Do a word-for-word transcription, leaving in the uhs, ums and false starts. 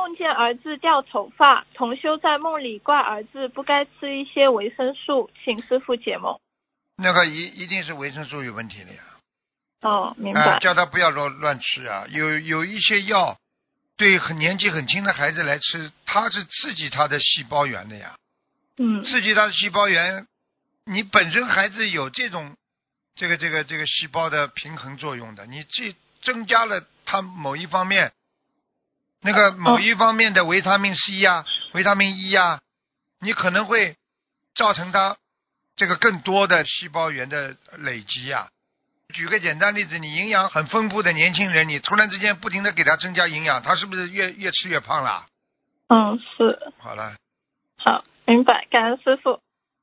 梦见儿子掉头发，同修在梦里怪儿子不该吃一些维生素，请师父解梦。 那个一一定是维生素有问题的呀。 哦，明啊、 白。 叫他不要乱乱吃啊！有有一些药，对很年纪很轻的孩子来吃，它是刺激他的细胞源的呀。 嗯刺激他的细胞源，你本身孩子有这种这个这个这个细胞的平衡作用的，你这增加了他某一方面，那个某一方面的维他命 C 呀、维他命 E 呀，你可能会造成他这个更多的细胞源的累积呀。举个简单例子，你营养很丰富的年轻人，你突然之间不停的给他增加营养，他是不是越越吃越胖了？ 嗯，是。 好了。 好，明白，感恩师父。